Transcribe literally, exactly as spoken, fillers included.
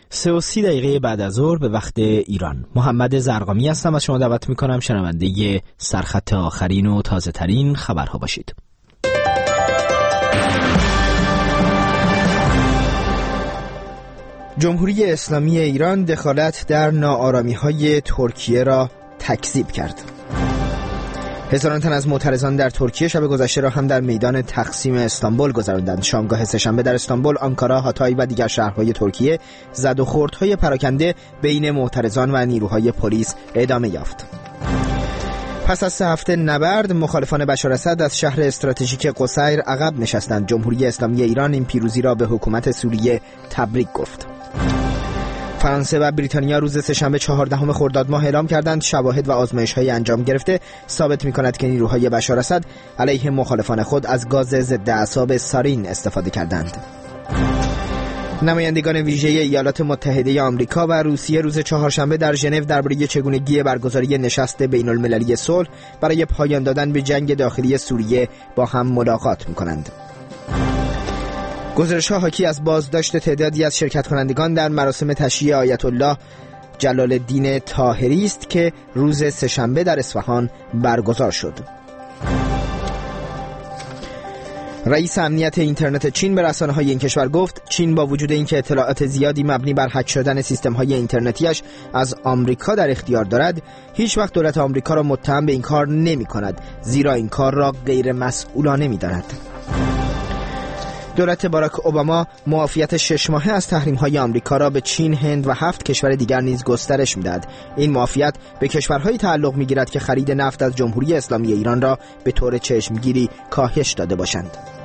سه و سی دقیقه بعد از ظهر به وقت ایران. محمد زرقامی هستم، از شما دعوت میکنم شنونده سرخط آخرین و تازه ترین خبرها باشید. جمهوری اسلامی ایران دخالت در ناآرامی‌های ترکیه را تکذیب کرد. هزاران تن از معترضان در ترکیه شب گذشته را هم در میدان تقسیم استانبول گذراندند. شامگاه سه‌شنبه در استانبول، آنکارا، هاتای و دیگر شهرهای ترکیه زد و خوردهای پراکنده بین معترضان و نیروهای پلیس ادامه یافت. پس از سه هفته نبرد، مخالفان بشار اسد از شهر استراتژیک قصیر عقب نشستند. جمهوری اسلامی ایران این پیروزی را به حکومت سوریه تبریک گفت. فرانسه و بریتانیا روز سه‌شنبه چهاردهم خرداد ماه اعلام کردند شواهد و آزمایش‌های انجام گرفته ثابت می‌کند که نیروهای بشار اسد علیه مخالفان خود از گاز ضد اعصاب سارین استفاده کردند. نمایندگان ویژه ایالات متحده آمریکا و روسیه روز چهارشنبه در ژنو درباره چگونگی برگزاری نشست بین‌المللی صلح برای پایان دادن به جنگ داخلی سوریه با هم ملاقات می‌کنند. گزارش‌ها حاکی از بازداشت تعدادی از شرکت کنندگان در مراسم تشییع آیت الله جلال الدین طاهری است که روز سه‌شنبه در اصفهان برگزار شد. رئیس امنیت اینترنت چین به رسانه‌های این کشور گفت چین با وجود اینکه اطلاعات زیادی مبنی بر هک شدن سیستم‌های اینترنتیش از آمریکا در اختیار دارد، هیچ وقت دولت آمریکا را متهم به این کار نمی‌کند، زیرا این کار را غیر مسئولانه می‌داند. دولت باراک اوباما معافیت شش ماهه از تحریم‌های آمریکا را به چین، هند و هفت کشور دیگر نیز گسترش می‌دهد. این معافیت به کشورهایی تعلق می‌گیرد که خرید نفت از جمهوری اسلامی ایران را به طور چشمگیری کاهش داده باشند.